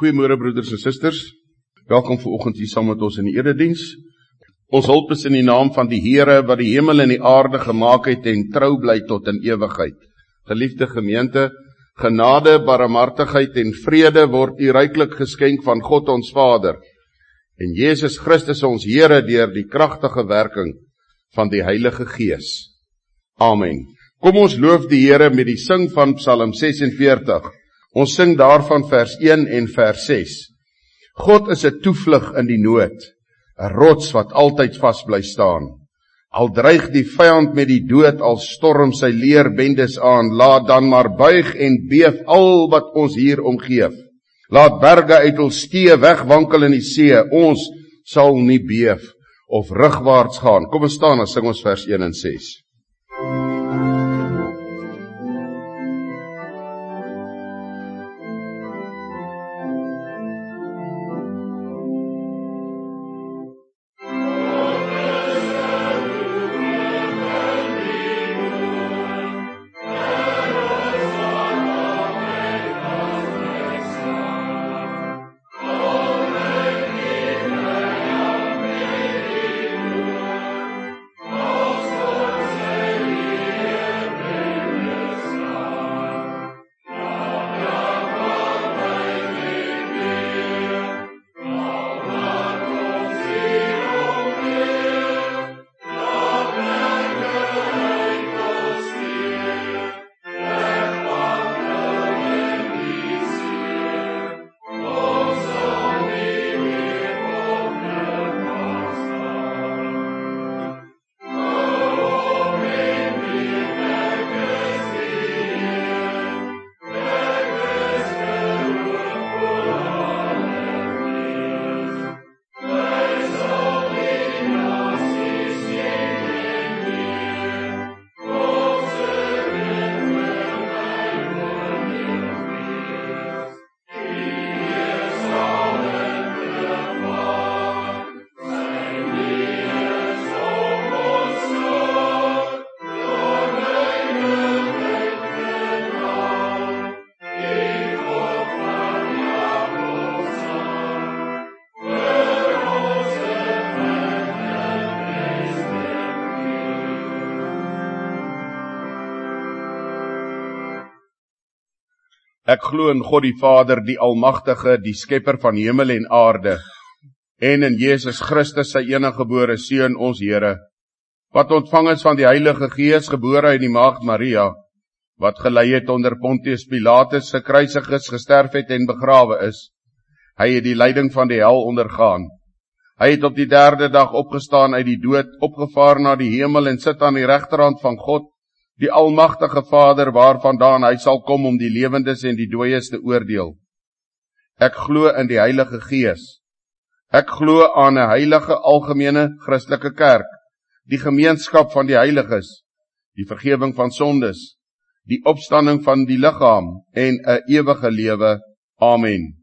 Goeiemôre broeders en susters. Welkom vanoggend hier saam met ons in die erediens. Ons hulp is in die naam van die Here wat die hemel en die aarde gemaak het en trou bly tot in ewigheid. Geliefde gemeente, genade, barmhartigheid en vrede word u ryklik geskenk van God ons Vader en Jesus Christus ons Here deur die kragtige werking van die Heilige Gees. Amen. Kom ons loof die Here met die sing van Psalm 46. Ons sing daarvan vers 1 en vers 6. God is 'n toevlug in die nood, 'n rots wat altyd vas bly staan. Al dreig die vyand met die dood, al storm sy leerbendes aan, laat dan maar buig en beef al wat ons hier omgeef. Laat berge uit hul steë wegwankel in die see, ons sal nie beef of rugwaarts gaan. Kom ons staan en sing ons vers 1 en 6. Ek glo in God die Vader, die Almagtige, die Skepper van hemel en aarde, en in Jesus Christus, sy eniggebore Seun, ons Here, wat ontvang is van die Heilige Gees, gebore uit die Maagd Maria, wat gelei het onder Pontius Pilatus, gekruisig is, gesterf het en begrawe is. Hy het die lyding van die hel ondergaan. Hy het op die 3de dag opgestaan uit die dood, opgevaar na die hemel en sit aan die regterhand van God, die Almagtige Vader, waarvandaan hy sal kom om die lewendes en die dooies te oordeel. Ek glo in die Heilige Gees. Ek glo aan 'n heilige algemene Christelike kerk, die gemeenskap van die heiliges, die vergifnis van sondes, die opstanding van die liggaam en 'n ewige lewe. Amen.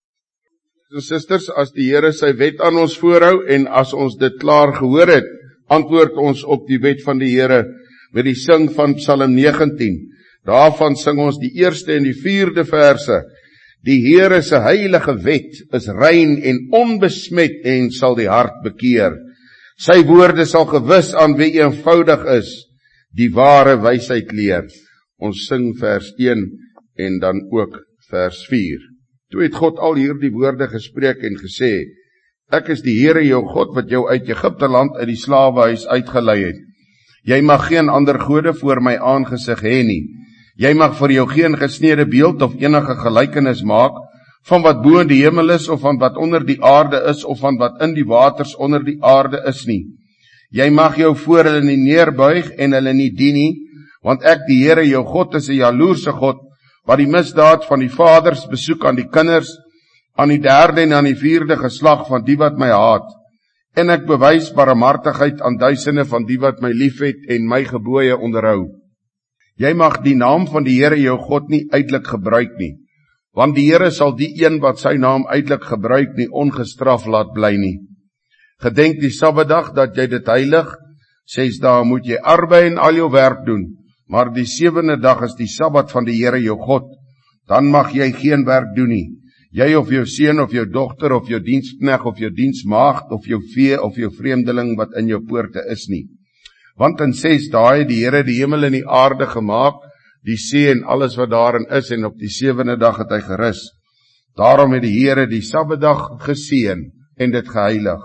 en susters, as die Here sy wet aan ons voorhou en as ons dit klaar gehoor het, antwoord ons op die wet van die Here met die sing van Psalm 19. Daarvan sing ons die eerste en die 4de verse. Die Here se heilige wet is rein en onbesmet en sal die hart bekeer. Sy woorde sal gewis aan wie eenvoudig is, die ware wysheid leer. Ons sing vers 1 en dan ook vers 4. Toe het God al hierdie woorde gespreek en gesê, ek is die Here jou God wat jou uit Egipte land uit die slawehuis uitgelei het. Jy mag geen ander gode voor my aangesig hê nie. Jy mag vir jou geen gesnede beeld of enige gelykenis maak van wat bo in die hemel is of van wat onder die aarde is of van wat in die waters onder die aarde is nie. Jy mag jou voor hulle nie neerbuig en hulle nie dien nie, want ek die Here jou God is 'n jaloerse God, wat die misdaad van die vaders besoek aan die kinders, aan die 3de en aan die 4de geslag van die wat my haat. En ek bewys barmhartigheid aan duisende van die wat my liefhet en my gebooie onderhou. Jy mag die naam van die Here jou God nie uitelik gebruik nie, want die Here sal die een wat sy naam uitelik gebruik nie ongestraf laat bly nie. Gedenk die Sabbatdag dat jy dit heilig, 6 dae moet jy arbei en al jou werk doen, maar die 7de dag is die Sabbat van die Here jou God, dan mag jy geen werk doen nie. Jy of jou seun of jou dogter of jou diensknegt of jou diensmaagd of jou vee of jou vreemdeling wat in jou poorte is nie. Want in 6 dae het die Here die hemel en die aarde gemaak, die see en alles wat daarin is, en op die 7de dag het hy gerus. Daarom het die Here die Sabbatdag geseën en dit geheilig.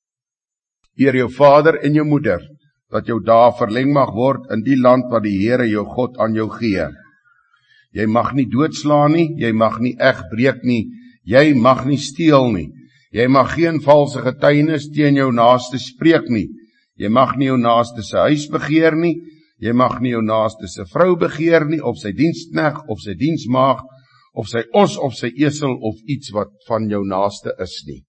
Eer jou vader en jou moeder, dat jou dae verleng mag word in die land wat die Here jou God aan jou gee. Jy mag nie doodslaan nie, jy mag nie egbreek nie, jy mag nie steel nie, jy mag geen valse getuienis teen jou naaste spreek nie, jy mag nie jou naaste se huis begeer nie, jy mag nie jou naaste se vrou begeer nie, of sy diensknegt, of sy diensmaagd, of sy os, of sy esel, of iets wat van jou naaste is nie.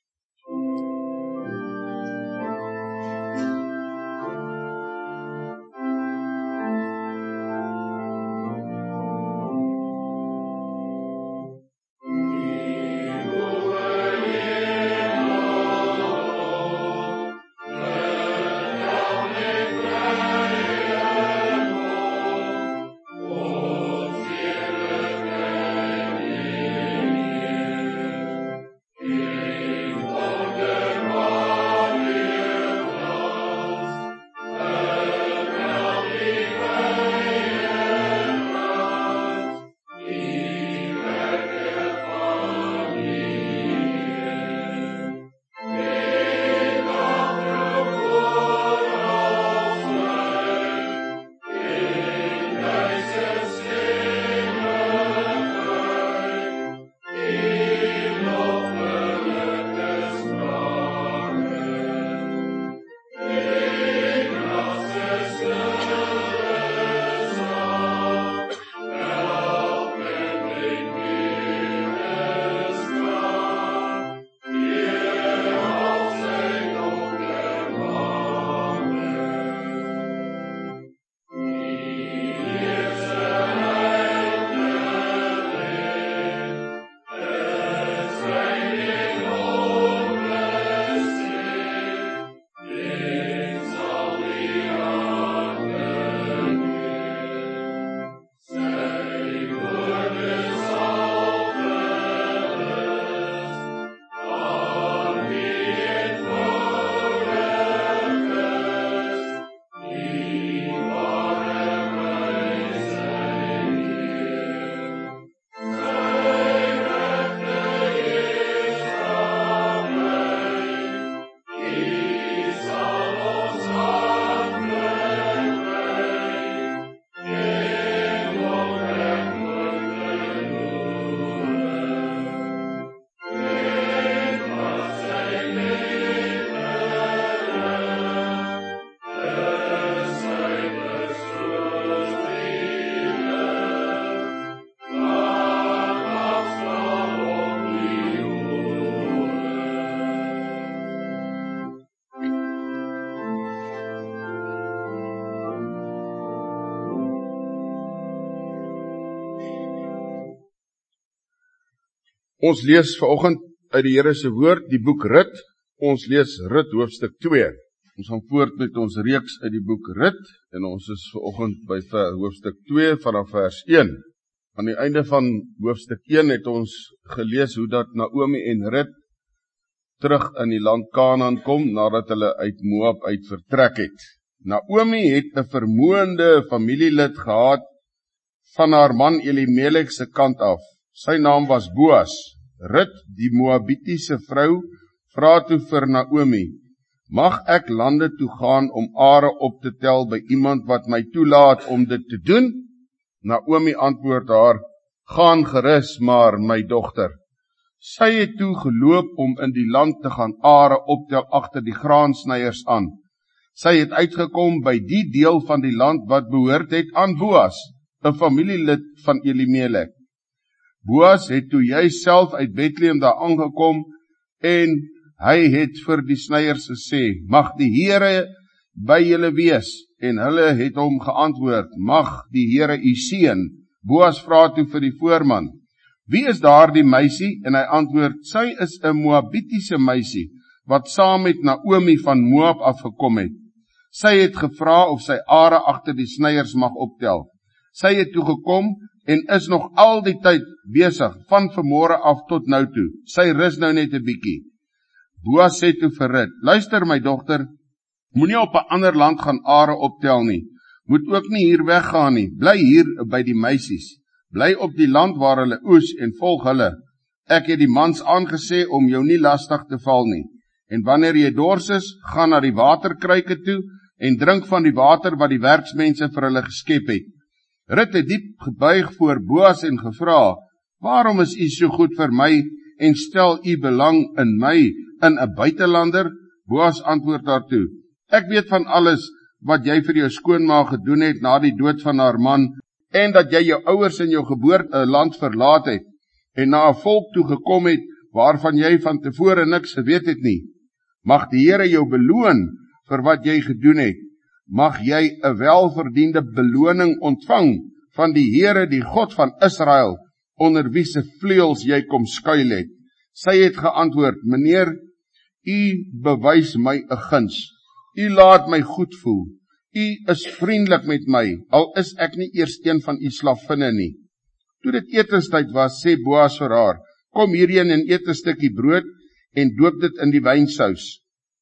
Ons lees vanoggend uit die Here se woord, die boek Rut. Ons lees Rut hoofstuk 2. Ons gaan voort met ons reeks uit die boek Rut, en ons is vanoggend by hoofstuk 2 vanaf vers 1. Aan die einde van hoofstuk 1 het ons gelees hoe dat Naomi en Rut terug in die land Kanaan kom, nadat hulle uit Moab uit vertrek het. Naomi het 'n vermoënde familielid gehad van haar man Elimelek se kant af. Sy naam was Boas. Rut, die Moabitiese vrou, vra toe vir Naomi: "Mag ek lande toe gaan om are op te tel by iemand wat my toelaat om dit te doen?" Naomi antwoord haar: "Gaan gerus maar, my dogter." Sy het toe geloop om in die land te gaan are optel agter die graansnyers aan. Sy het uitgekom by die deel van die land wat behoort het aan Boas, 'n familielid van Elimelek. Boas het toe juis self uit Bethlehem daar aangekom en hy het vir die snyers gesê: "Mag die Here by julle wees." En hulle het hom geantwoord: "Mag die Here u seën." Boas vra toe vir die voorman: "Wie is daardie meisie?" En hy antwoord: "Sy is 'n Moabitiese meisie wat saam met Naomi van Moab afgekom het. Sy het gevra of sy are agter die snyers mag optel. Sy het toe gekom en is nog al die tyd besig, van vanmôre af tot nou toe. Sy rus nou net 'n bietjie." Boas sê toe vir Rut: "Luister my dogter, moenie op 'n ander land gaan are optel nie. Moet ook nie hier weggaan nie. Bly hier by die meisies. Bly op die land waar hulle oes en volg hulle. Ek het die mans aangesê om jou nie lastig te val nie. En wanneer jy dors is, gaan na die waterkruike toe en drink van die water wat die werksmense vir hulle geskep het." Rut het diep gebuig voor Boas en gevra: "Waarom is u so goed vir my en stel u belang in my, in 'n buitelander?" Boas antwoord haar toe: "Ek weet van alles wat jy vir jou skoonma gedoen het na die dood van haar man, en dat jy jou ouers in jou geboorteland verlaat het, en na 'n volk toe gekom het, waarvan jy van tevore niks geweet het nie. Mag die Here jou beloon vir wat jy gedoen het. Mag jy 'n welverdiende beloning ontvang van die Here, die God van Israel, onder wie se vleuels jy kom skuil het." Sy het geantwoord: "Meneer, u bewys my 'n guns. U laat my goed voel. U is vriendelik met my, al is ek nie eers een van u slavinne nie." Toe dit etenstyd was, sê Boas vir haar: "Kom hierheen en eet 'n stukkie brood en doop dit in die wynsous."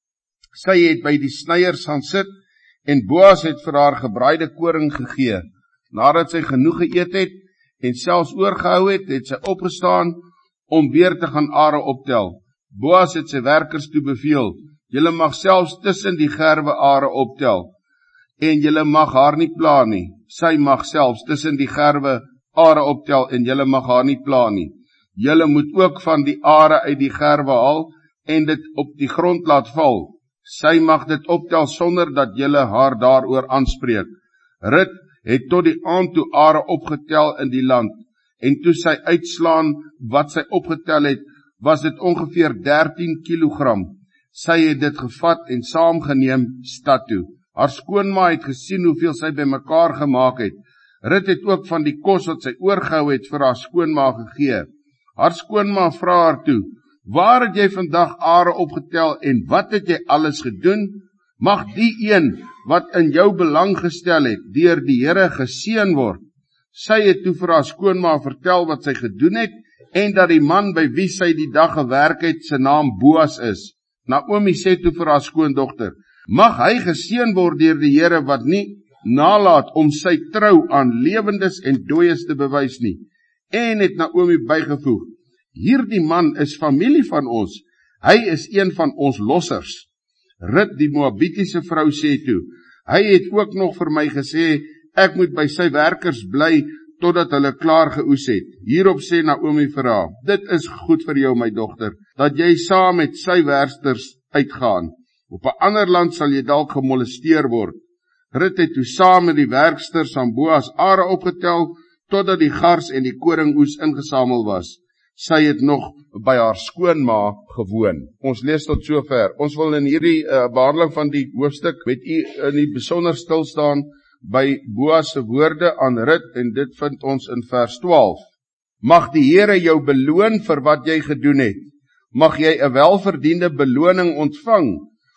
Sy het by die snyers gaan sit en Boas het vir haar gebraaide koring gegee. Nadat sy genoeg geëet het en selfs oorgehou het, het sy opgestaan om weer te gaan are optel. Boas het sy werkers toe beveel: "Julle mag selfs tussen die gerwe are optel, en julle mag haar nie pla nie. Sy mag selfs tussen die gerwe are optel, en julle mag haar nie pla nie. Julle moet ook van die are uit die gerwe haal en dit op die grond laat val. Sy mag dit optel sonder dat julle haar daaroor aanspreek." Rut het tot die aand toe are opgetel in die land, en toe sy uitslaan wat sy opgetel het, was dit ongeveer 13 kilogram. Sy het dit gevat en saamgeneem stad toe. Haar skoonma het gesien hoeveel sy bymekaar gemaak het. Rut het ook van die kos wat sy oorgehou het vir haar skoonma gegee. Haar skoonma vra haar toe: "Waar het jy vandag are opgetel en wat het jy alles gedoen? Mag die een wat in jou belang gestel het, deur die Here geseën word." Sy het toe vir haar skoonma vertel wat sy gedoen het en dat die man by wie sy die dag gewerk het, se naam Boas is. Naomi sê toe vir haar skoondogter: "Mag hy geseën word deur die Here wat nie nalat om sy trou aan lewendes en dooies te bewys nie." En het Naomi bygevoeg: "Hierdie man is familie van ons. Hy is een van ons lossers." Rut, die Moabitiese vrou, sê toe: "Hy het ook nog vir my gesê, ek moet by sy werkers bly, totdat hulle klaar geoes het." Hierop sê Naomi vir haar: "Dit is goed vir jou, my dogter, dat jy saam met sy werkers uitgaan. Op 'n ander land sal jy dalk gemolesteer word." Rut het toe saam met die werksters van Boas are opgetel, totdat die gars en die koringoes ingesamel was. Sy het nog by haar skoonma gewoon. Ons lees tot sover. Ons wil in hierdie behandeling van die hoofstuk met u in die besonder stil staan by Boas se woorde aan Rut, en dit vind ons in vers 12. "Mag die Here jou beloon vir wat jy gedoen het. Mag jy 'n welverdiende beloning ontvang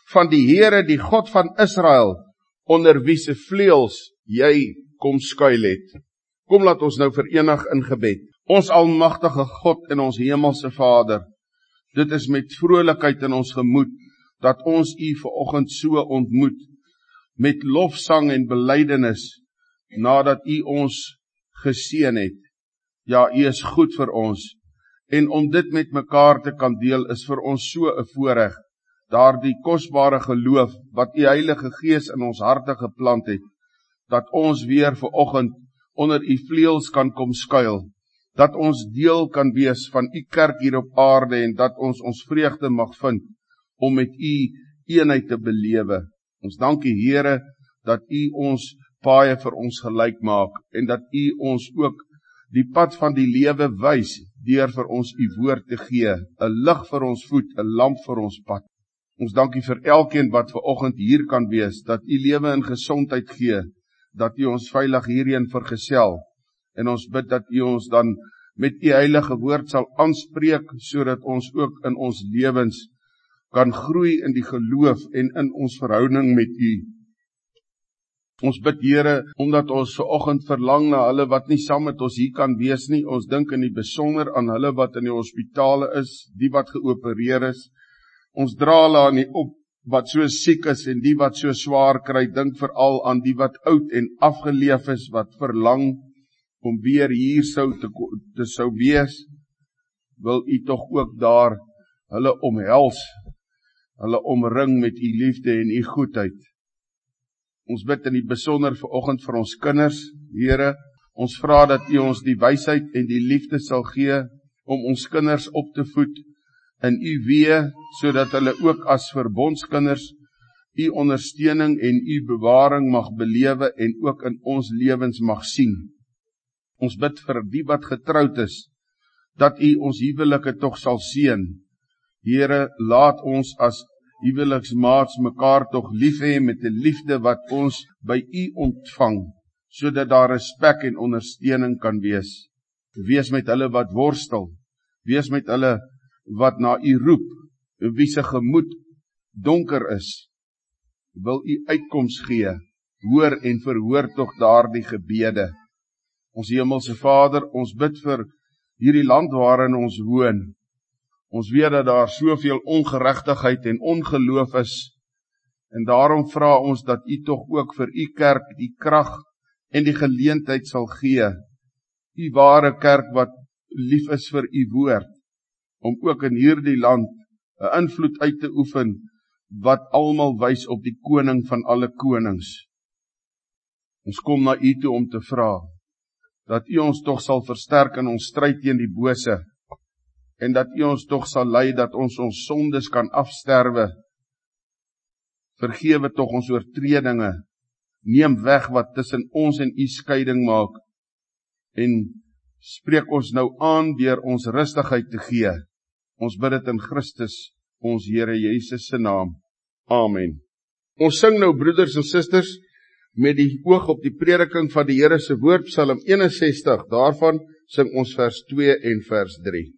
van die Here, die God van Israel, onder wie se vleuels jy kom skuil het. Kom laat ons nou verenig in gebed. Ons almagtige God en ons hemelse Vader, dit is met vrolikheid in ons gemoed, dat ons U vanoggend so ontmoet, met lofsang en belydenis, nadat U ons geseën het. Ja, U is goed vir ons, en om dit met mekaar te kan deel, is vir ons so 'n voorreg, daardie kosbare geloof, wat U Heilige Gees in ons harte geplant het, dat ons weer vanoggend onder U vleuels kan kom skuil, dat ons deel kan wees van U kerk hier op aarde, en dat ons vreugde mag vind, om met U eenheid te belewe. Ons dank U, Here, dat U ons paaie vir ons gelyk maak, en dat U ons ook die pad van die lewe wys, deur vir ons U woord te gee, 'n lig vir ons voet, 'n lamp vir ons pad. Ons dank U vir elkeen wat vanoggend hier kan wees, dat U lewe en gesondheid gee, dat U ons veilig hierheen vergesel, en ons bid dat U ons dan met U heilige woord sal aanspreek, sodat ons ook in ons lewens kan groei in die geloof en in ons verhouding met U. Ons bid, Here, omdat ons vanoggend verlang na hulle wat nie saam met ons hier kan wees nie. Ons dink in die besonder aan hulle wat in die hospitale is, die wat geopereer is. Ons dra hulle aan die op wat so siek is en die wat so swaar kry. Dink veral aan die wat oud en afgeleef is, wat verlang om weer hier sou wees. Wil U tog ook daar hulle omhels, hulle omring met U liefde en U goedheid. Ons bid in die besonder vanoggend vir ons kinders, Here. Ons vra dat U ons die wysheid en die liefde sal gee om ons kinders op te voed in U weë, sodat hulle ook as verbondskinders U ondersteuning en U bewaring mag belewe en ook in ons lewens mag sien. Ons bid vir die wat getroud is, dat U ons huwelike tog sal seën. Here, laat ons as huweliksmaats mekaar tog lief hê met 'n liefde wat ons by U ontvang, sodat daar respek en ondersteuning kan wees. Wees met hulle wat worstel, wees met hulle wat na U roep, wie se gemoed donker is. Wil U uitkoms gee, hoor en verhoor tog daardie gebede. Ons hemelse Vader, ons bid vir hierdie land waarin ons woon. Ons weet dat daar soveel ongeregtigheid en ongeloof is, en daarom vra ons dat U tog ook vir U kerk die krag en die geleentheid sal gee, U ware kerk wat lief is vir U woord, om ook in hierdie land 'n invloed uit te oefen, wat almal wys op die koning van alle konings. Ons kom na U toe om te vra, dat U ons tog sal versterk in ons stryd teen die bose, en dat U ons tog sal lei dat ons sondes kan afsterwe. Vergewe tog ons oortredinge, neem weg wat tussen ons en U skeiding maak, en spreek ons nou aan deur ons rustigheid te gee. Ons bid dit in Christus, ons Here Jesus se naam. Amen. Ons sing nou, broeders en susters, met die oog op die prediking van die Here se woord, Psalm 61, daarvan sing ons vers 2 en vers 3.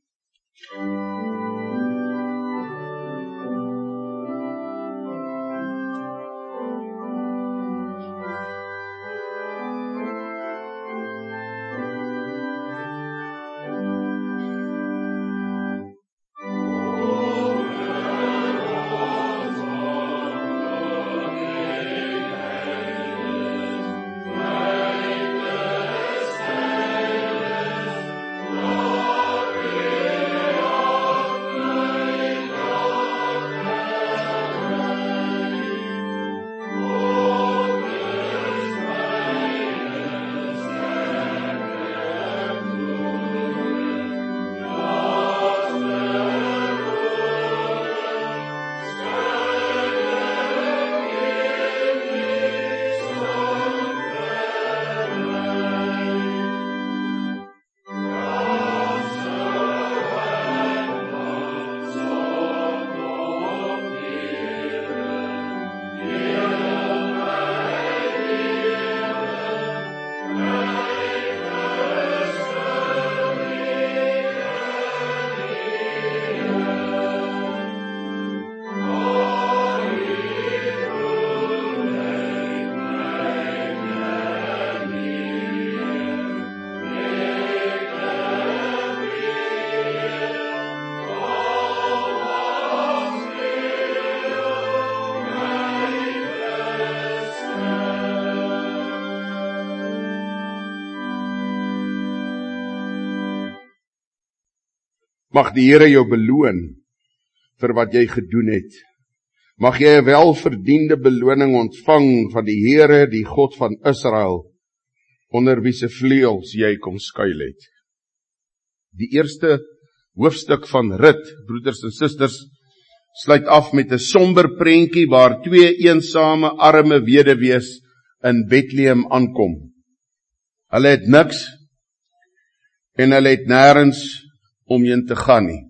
Mag die Here jou beloon vir wat jy gedoen het. Mag jy 'n welverdiende beloning ontvang van die Here, die God van Israel, onder wie se vleuels jy kom skuil het. Die eerste hoofstuk van Rut, broeders en susters, sluit af met 'n somber prentjie waar twee eensame arme weduwees in Bethlehem aankom. Hulle het niks en hulle het nêrens omheen te gaan nie.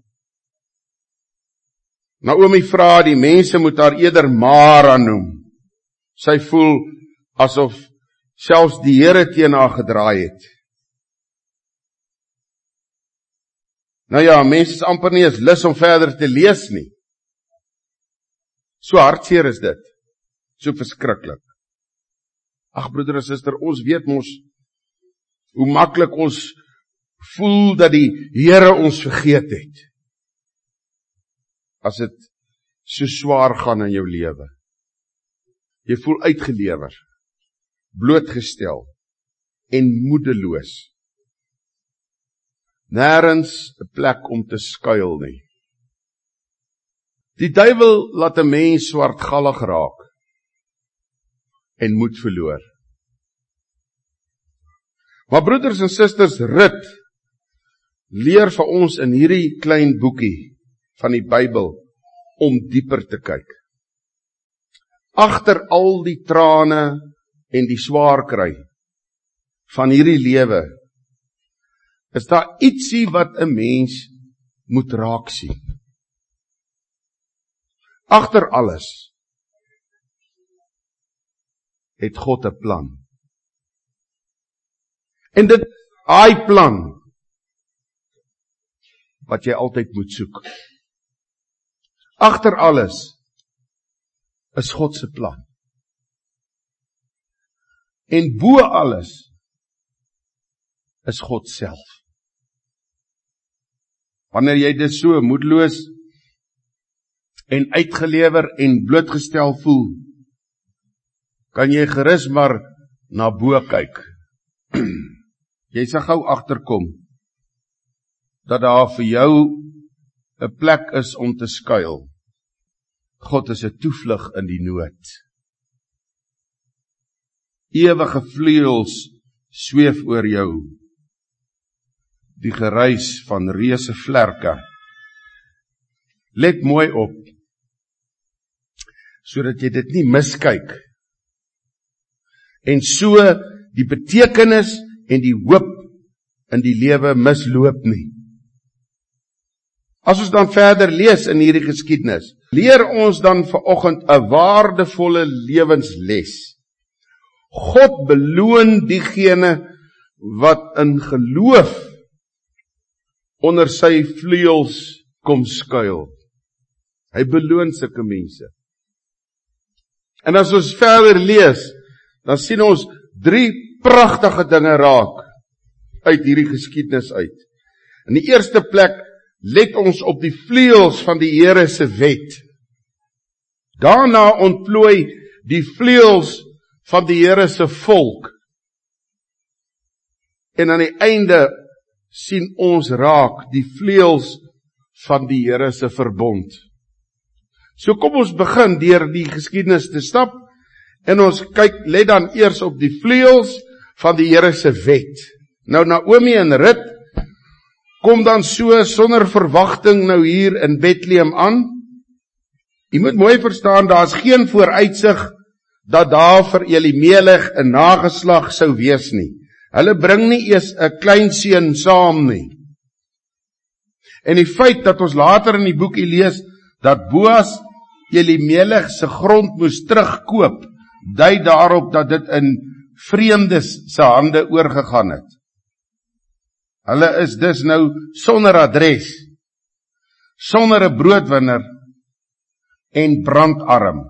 Naomi vra die mense moet haar eerder Mara noem. Sy voel asof selfs die Here teen haar gedraai het. Nou ja, mense is amper nie eens lus om verder te lees nie. So hartseer is dit. So verskriklik. Ag broeder en suster, ons weet mos hoe maklik ons voel dat die Here ons vergeet het. As dit so swaar gaan in jou lewe. Jy voel uitgelewer, blootgestel en moedeloos. Nêrens 'n plek om te skuil nie. Die duiwel laat 'n mens swartgallig raak en moed verloor. Maar broeders en susters, Rut leer vir ons in hierdie klein boekie van die Bybel om dieper te kyk. Agter al die trane en die swaar kry van hierdie lewe is daar ietsie wat 'n mens moet raak sien. Agter alles het God 'n plan. En dit daai plan wat jy altyd moet soek. Agter alles is God se plan. En bo alles is God self. Wanneer jy dit so moedeloos en uitgelewer en blootgestel voel, kan jy gerus maar na bo kyk. Jy sal gou agterkom dat daar vir jou 'n plek is om te skuil. God is 'n toevlug in die nood. Ewige vleuels sweef oor jou. Die geruis van reuse vlerke. Let mooi op, sodat jy dit nie miskyk. En so die betekenis en die hoop in die lewe misloop nie. As ons dan verder lees in hierdie geskiedenis, leer ons dan vanoggend 'n waardevolle lewensles. God beloon diegene wat in geloof onder sy vleuels kom skuil. Hy beloon sulke mense. En as ons verder lees, dan sien ons 3 pragtige dinge raak uit hierdie geskiedenis uit. In die eerste plek, let ons op die vleuels van die Here se wet. Daarna ontplooi die vleuels van die Here se volk. En aan die einde sien ons raak die vleuels van die Here se verbond. So kom ons begin deur die geskiedenis te stap en ons kyk, let dan eers op die vleuels van die Here se wet. Nou Naomi en Rut kom dan so sonder verwagting nou hier in Bethlehem aan. Jy moet mooi verstaan, daar is geen vooruitsig dat daar vir Elimelech 'n nageslag sou wees nie. Hulle bring nie eers 'n kleinseun saam nie. En die feit dat ons later in die boekie lees dat Boas Elimelech se grond moes terugkoop, dui daarop dat dit in vreemdes se hande oorgegaan het. Hulle is dus nou sonder adres, sonder 'n broodwinner en brandarm.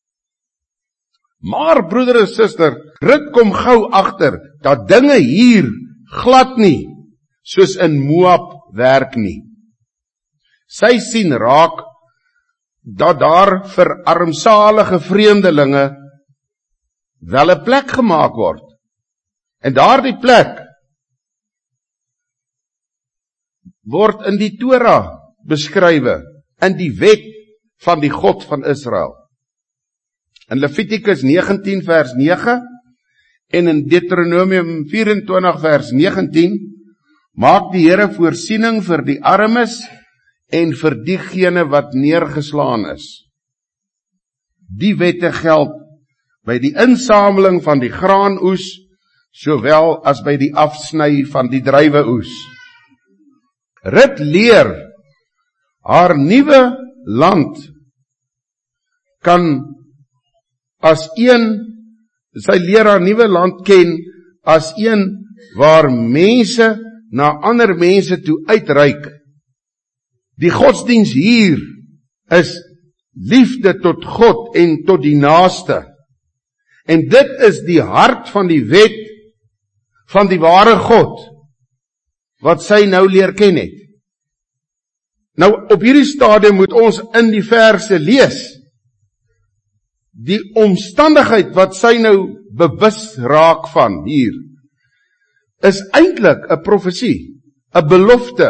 Maar broeder en suster, Rut kom gou agter dat dinge hier glad nie soos in Moab werk nie. Sy sien raak dat daar vir armsalige vreemdelinge wel 'n plek gemaak word. En daardie plek word in die Torah beskrywe, in die wet van die God van Israel. In Levitikus 19 vers 9 en in Deuteronomium 24 vers 19 maak die Here voorsiening vir die armes en vir diegene wat neergeslaan is. Die wette geld by die insameling van die graanoes, sowel as by die afsny van die druiweoes. Rut leer haar nuwe land kan as sy leer haar nuwe land ken as een waar mense na ander mense toe uitreik. Die godsdiens hier is liefde tot God en tot die naaste. En dit is die hart van die wet van die ware God, wat sy nou leer ken het. Nou, op hierdie stadium moet ons in die verse lees, die omstandigheid wat sy nou bewus raak van hier, is eintlik 'n profesie, 'n belofte.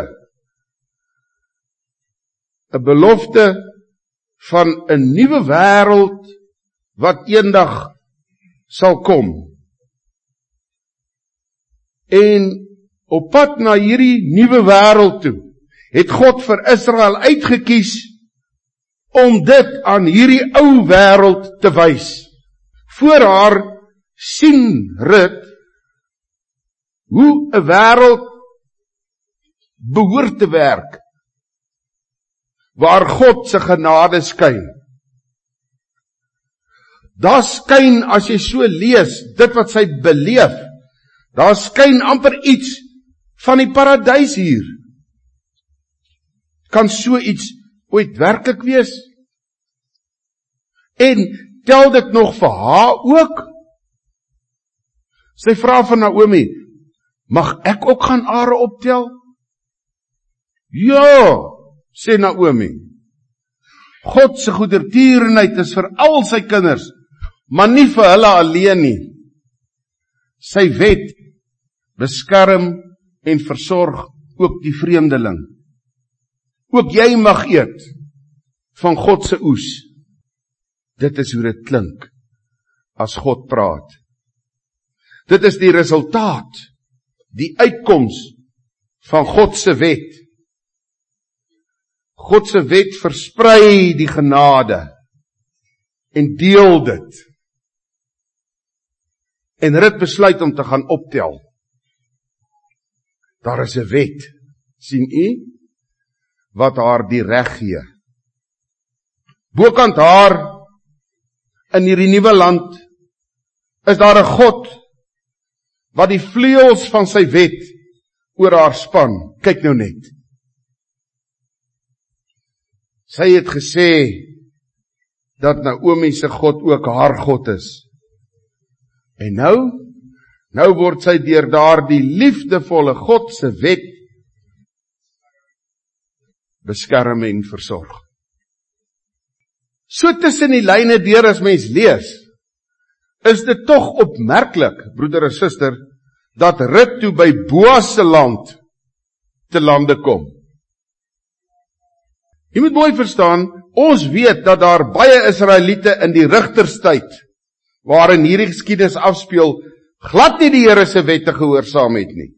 'n belofte van 'n nuwe wêreld wat eendag sal kom. En op pad na hierdie nuwe wêreld toe, het God vir Israel uitgekies om dit aan hierdie ou wêreld te wys. Voor haar sien Rut hoe 'n wêreld behoort te werk, waar God se genade skyn. Daar skyn, as jy so lees, dit wat sy beleef, daar skyn amper iets van die paradys hier. Kan so iets ooit werklik wees? En tel dit nog vir haar ook? Sy vra van Naomi, mag ek ook gaan are optel? Ja, sê Naomi. God se goedertierenheid is vir al sy kinders, maar nie vir hulle alleen nie. Sy wet beskerm en versorg ook die vreemdeling. Ook jy mag eet van God se oes. Dit is hoe dit klink as God praat. Dit is die resultaat, die uitkoms van God se wet. God se wet versprei die genade en deel dit. En Rut besluit om te gaan optel. Daar is 'n wet, sien u, wat haar die reg gee. Bokant haar, in hierdie nuwe land, is daar 'n God, wat die vleuels van sy wet oor haar span. Kyk nou net. Sy het gesê, dat Naomi se God ook haar God is. En nou word sy deur daardie liefdevolle God se wet beskerm en versorg. So tussen die lyne deur as mens lees, is dit tog opmerklik, broeder en suster, dat Rut toe by Boas se land te lande kom. Jy moet mooi verstaan, ons weet dat daar baie Israeliete in die rigterstyd, waarin hierdie geskiedenis afspeel, glad nie die Here se wette gehoorsaam het nie.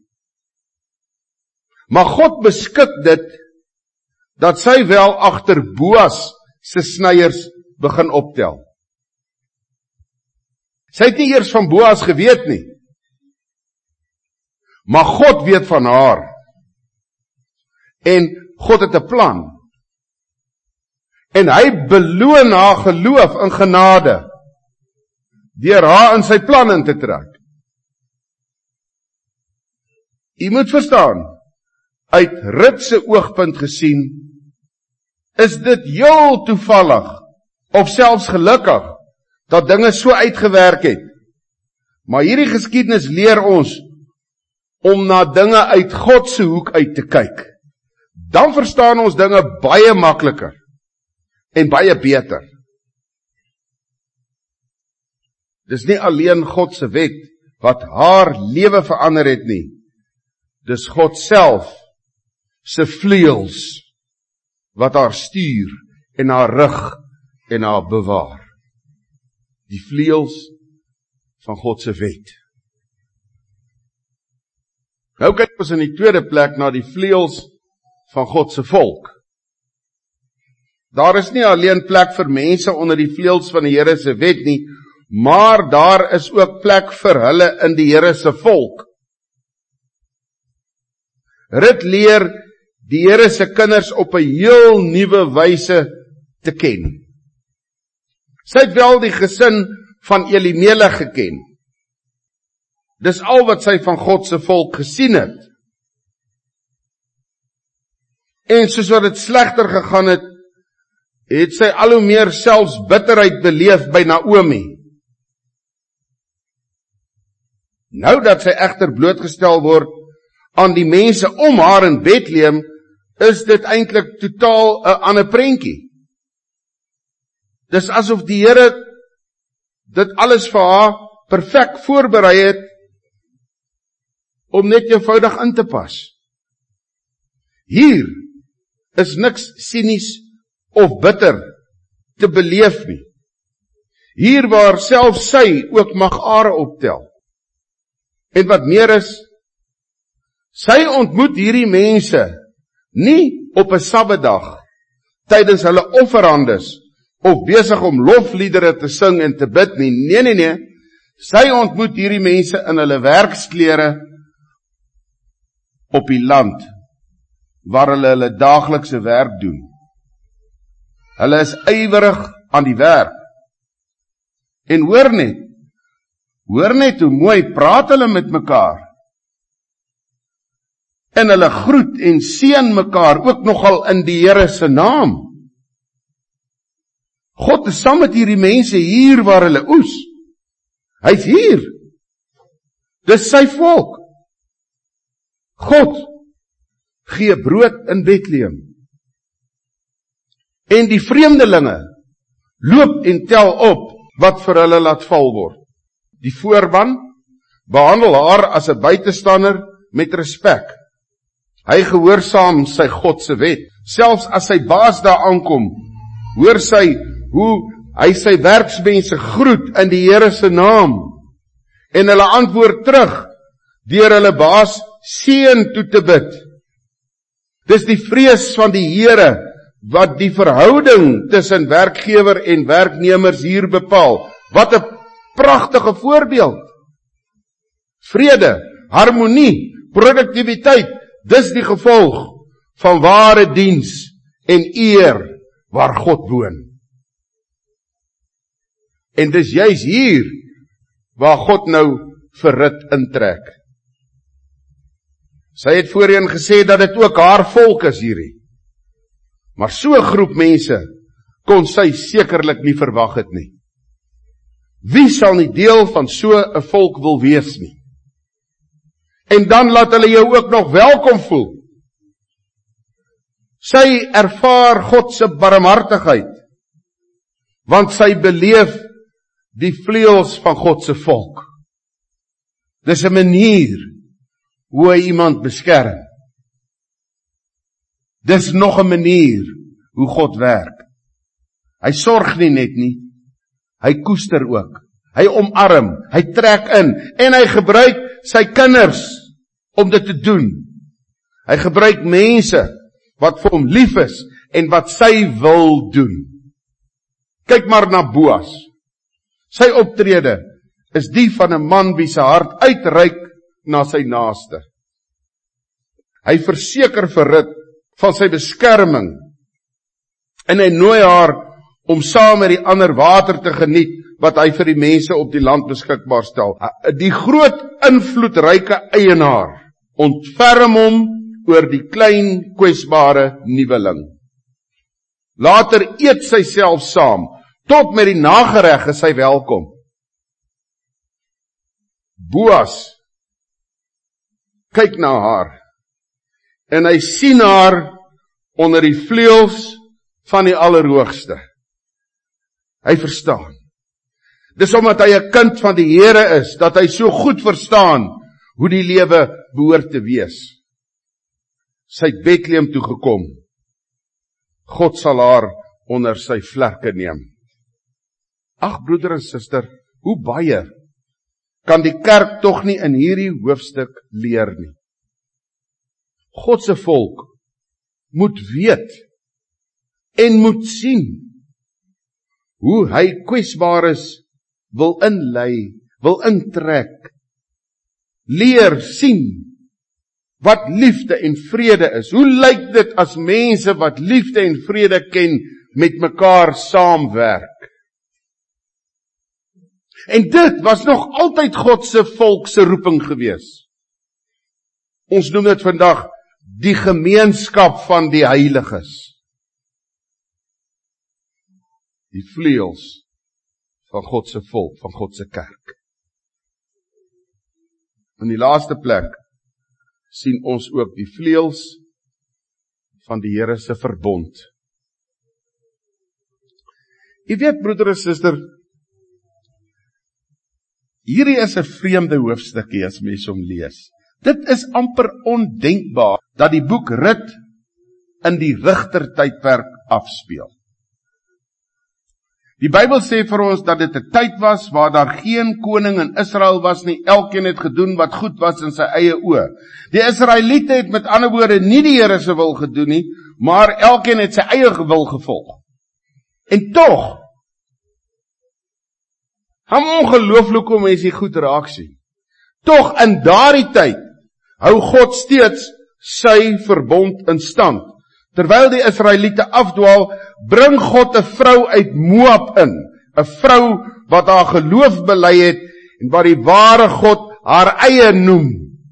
Maar God beskik dit, dat sy wel agter Boas se snyers begin optel. Sy het nie eers van Boas geweet nie, maar God weet van haar. En God het 'n plan. En hy beloon haar geloof en genade, deur haar in sy plan in te trek. Jy moet verstaan, uit Rut se oogpunt gesien, is dit heel toevallig, of selfs gelukkig, dat dinge so uitgewerk het. Maar hierdie geskiedenis leer ons, om na dinge uit God se hoek uit te kyk. Dan verstaan ons dinge baie makliker, en baie beter. Dis nie alleen God se wet, wat haar lewe verander het nie. Dis God self, se vleuels wat haar stuur en haar rig en haar bewaar. Die vleuels van God se wet. Nou kyk ons in die tweede plek na die vleuels van God se volk. Daar is nie alleen plek vir mense onder die vleuels van die Here se wet nie, maar daar is ook plek vir hulle in die Here se volk. Dit leer die Here se kinders op 'n heel nuwe wyse te ken. Sy het wel die gesin van Elimelech geken. Dis al wat sy van God se volk gesien het. En soos wat dit slegter gegaan het, het sy al hoe meer selfs bitterheid beleef by Naomi. Nou dat sy egter blootgestel word aan die mense om haar in Bethlehem, is dit eintlik totaal 'n ander prentjie. Dis asof die Here dit alles vir haar perfek voorberei het om net eenvoudig in te pas. Hier is niks sinies of bitter te beleef nie. Hier waar self sy ook mag are optel. En wat meer is, sy ontmoet hierdie mense nie op 'n Sabbatdag tydens hulle offerandes of besig om lofliedere te sing en te bid nie. Nee. Sy ontmoet hierdie mense in hulle werksklere op die land waar hulle daaglikse werk doen. Hulle is ywerig aan die werk. En hoor net hoe mooi praat hulle met mekaar. En hulle groet en seën mekaar ook nogal in die Here se naam. God is saam met hierdie mense hier waar hulle oes. Hy's hier. Dis sy volk. God gee brood in Bethlehem. En die vreemdelinge loop en tel op wat vir hulle laat val word. Die voorman behandel haar as 'n buitestander met respek. Hy gehoorsaam sy God se wet. Selfs as sy baas daar aankom, hoor sy hoe hy sy werksmense groet in die Here se naam. En hulle antwoord terug deur hulle baas seën toe te bid. Dis die vrees van die Here wat die verhouding tussen werkgewer en werknemers hier bepaal. Wat 'n pragtige voorbeeld. Vrede, harmonie, produktiwiteit, dis die gevolg van ware diens en eer waar God woon. En dis juis hier waar God nou vir rit intrek. Sy het voorheen gesê dat dit ook haar volk is hierdie. Maar so 'n groep mense kon sy sekerlik nie verwag het nie. Wie sal nie deel van so 'n volk wil wees nie? En dan laat hulle jou ook nog welkom voel. Sy ervaar God se barmhartigheid, want sy beleef die vleuels van God se volk. Dis 'n manier hoe hy iemand beskerm. Dis nog 'n manier hoe God werk. Hy sorg nie net nie, hy koester ook. Hy omarm, hy trek in en hy gebruik sy kinders om dit te doen. Hy gebruik mense wat vir hom lief is en wat sy wil doen. Kyk maar na Boas. Sy optrede is die van 'n man wie sy hart uitreik na sy naaste. Hy verseker vir Rut van sy beskerming en hy nooi haar om saam met die ander water te geniet wat hy vir die mense op die land beskikbaar stel. Die groot invloedryke eienaar ontferm hom oor die klein kwesbare nuweling. Later eet sy self saam, tot met die nagereg is sy welkom. Boas kyk na haar en hy sien haar onder die vleuels van die Allerhoogste. Hy verstaan. Dis omdat hy 'n kind van die Here is, dat hy so goed verstaan hoe die lewe behoort te wees. sy het Bethlehem toe gekom. God sal haar onder sy vlerke neem. Ag broeder en suster, hoe baie kan die kerk tog nie in hierdie hoofstuk leer nie. God se volk moet weet en moet sien hoe hy kwesbares wil inlei, wil intrek, leer sien wat liefde en vrede is. Hoe lyk dit as mense wat liefde en vrede ken met mekaar saamwerk? En dit was nog altyd God se volk se roeping gewees. Ons noem dit vandag die gemeenskap van die heiliges. Die vleuels van God se volk, van God se kerk. In die laaste plek sien ons ook die vleuels van die Here se verbond. Jy weet broeder en suster, hierdie is 'n vreemde hoofstukkie as mens hom lees. Dit is amper ondenkbaar dat die boek Rut in die Rigtertydperk afspeel. Die Bybel sê vir ons dat dit 'n tyd was waar daar geen koning in Israel was nie, elkeen het gedoen wat goed was in sy eie oë. Die Israeliete het met ander woorde nie die Here se wil gedoen nie, maar elkeen het sy eie wil gevolg. En tog, ongelooflik hoe mense goed raak sien. Tog in daardie tyd hou God steeds sy verbond in stand. Terwyl die Israeliete afdwaal, bring God 'n vrou uit Moab in, 'n vrou wat haar geloof bely het en wat die ware God haar eie noem.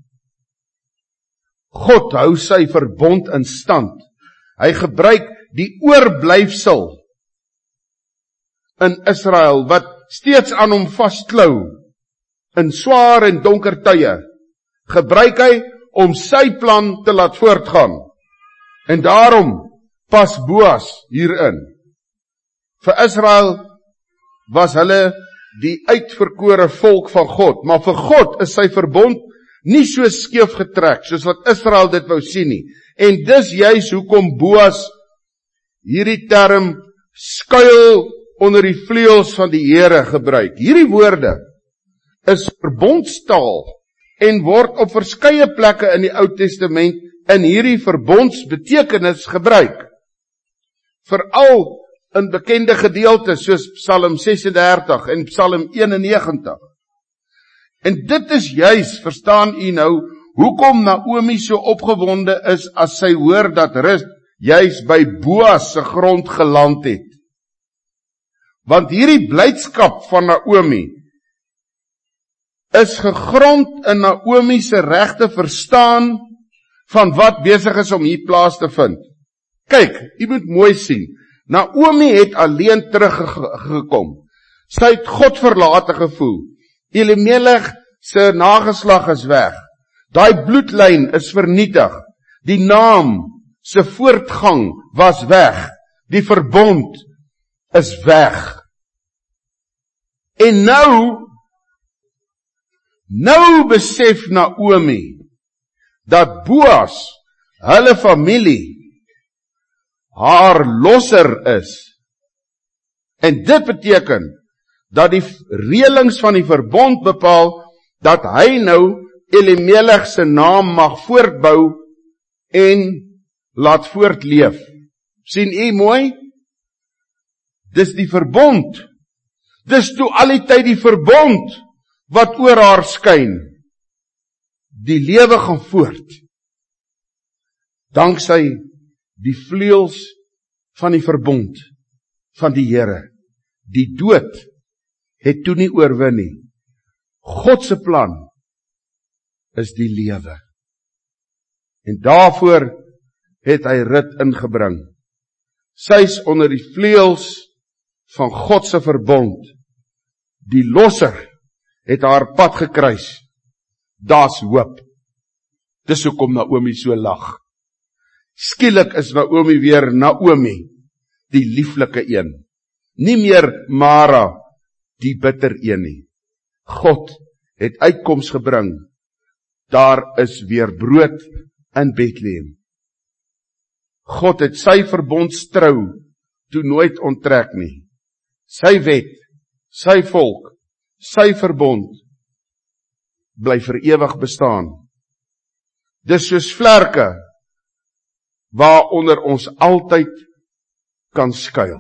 God hou sy verbond in stand. Hy gebruik die oorblyfsel in Israel wat steeds aan hom vasklou in swaar en donker tye, gebruik hy om sy plan te laat voortgaan. En daarom pas Boas hierin. Vir Israel was hulle die uitverkore volk van God, maar vir God is sy verbond nie so skeef getrek soos wat Israel dit wou sien nie. En dis juis hoekom Boas hierdie term skuil onder die vleuels van die Here gebruik. Hierdie woorde is verbondstaal en word op verskeie plekke in die Ou Testament in hierdie verbondsbetekenis gebruik. Veral in bekende gedeeltes soos Psalm 36 en Psalm 91. En dit is juis, verstaan u nou, hoekom Naomi so opgewonde is as sy hoor dat Rut juis by Boas se grond geland het. Want hierdie blydskap van Naomi is gegrond in Naomi se regte verstaan van wat besig is om hier plaas te vind. Kyk, jy moet mooi sien. Naomi het alleen teruggekom. Sy het God verlate gevoel. Elimelech se nageslag is weg. Daai bloedlyn is vernietig. Die naam se voortgang was weg. Die verbond is weg. En nou besef Naomi dat Boas, hulle familie, haar losser is. En dit beteken dat die reëlings van die verbond bepaal dat hy nou Elimelech se naam mag voortbou en laat voortleef. Sien u mooi? Dis die verbond. Dis toe al die tyd die verbond wat oor haar skyn. Die lewe gaan voort. Danksy die vleuels van die verbond van die Here. Die dood het toe nie oorwin nie. God se plan is die lewe. En daarvoor het hy Rut ingebring. Sy's onder die vleuels van God se verbond. Die losser het haar pad gekruis. Daar's hoop. Dis hoekom Naomi so lag. Skielik is Naomi weer Naomi, die lieflike een. Nie meer Mara, die bitter een nie. God het uitkoms gebring. Daar is weer brood in Bethlehem. God het sy verbondstrou toe nooit onttrek nie. Sy wet, sy volk, sy verbond bly vir ewig bestaan. Dis soos vlerke waaronder ons altyd kan skuil.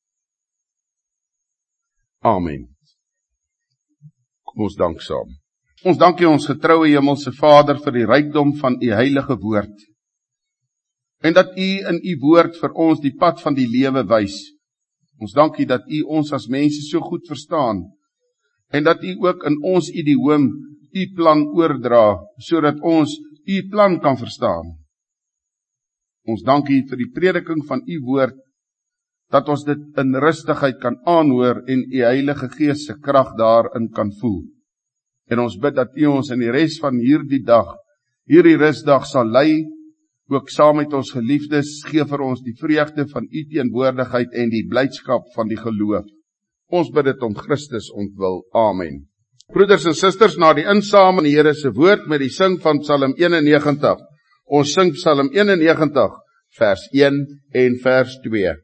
Amen. Kom ons dank saam. Ons dank U, ons getroue Hemelse Vader, vir die rykdom van U heilige woord. En dat U in U woord vir ons die pad van die lewe wys. Ons dank U dat U ons as mense so goed verstaan. En dat U ook in ons idioom U plan oordra, sodat ons U plan kan verstaan. Ons dank U vir die prediking van U woord, dat ons dit in rustigheid kan aanhoor en U Heilige Gees se krag daarin kan voel. En ons bid dat U ons in die res van hierdie dag, hierdie rusdag sal lei, ook saam met ons geliefdes, gee vir ons die vreugde van U teenwoordigheid en die blydskap van die geloof. Ons bid dit om Christus ontwil. Amen. Broeders en susters, na die insameling van die Here se woord met die sing van Psalm 91. Ons sing Psalm 91, vers 1 en vers 2.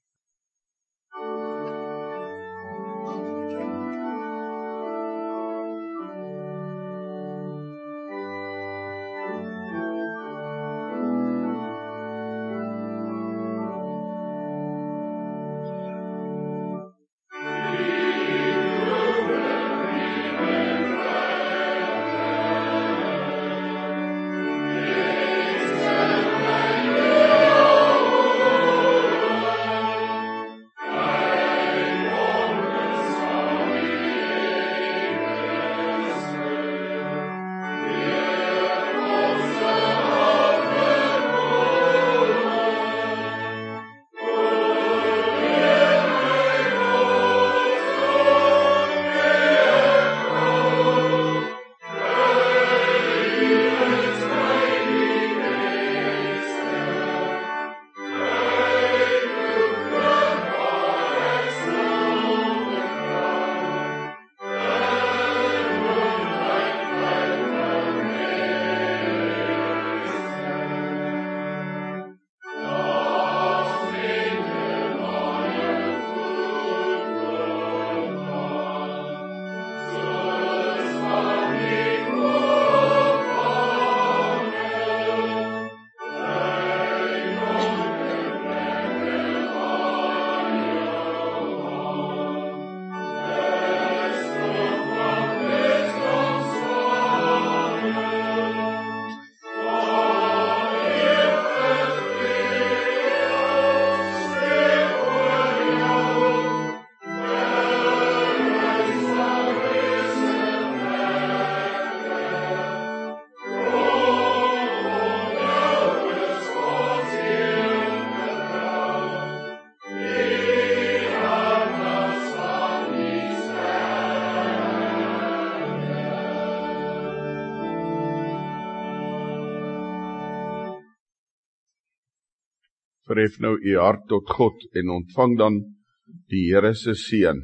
Verhef nou u hart tot God en ontvang dan die Here se seën.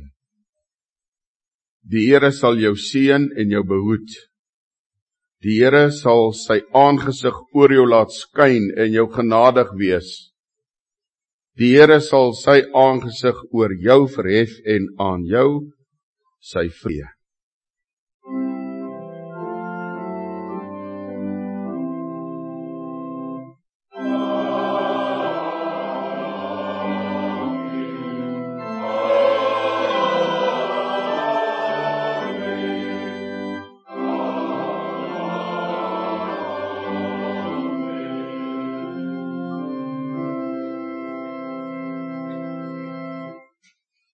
Die Here sal jou seën en jou behoed. Die Here sal sy aangesig oor jou laat skyn en jou genadig wees. Die Here sal sy aangesig oor jou verhef en aan jou sy vrede.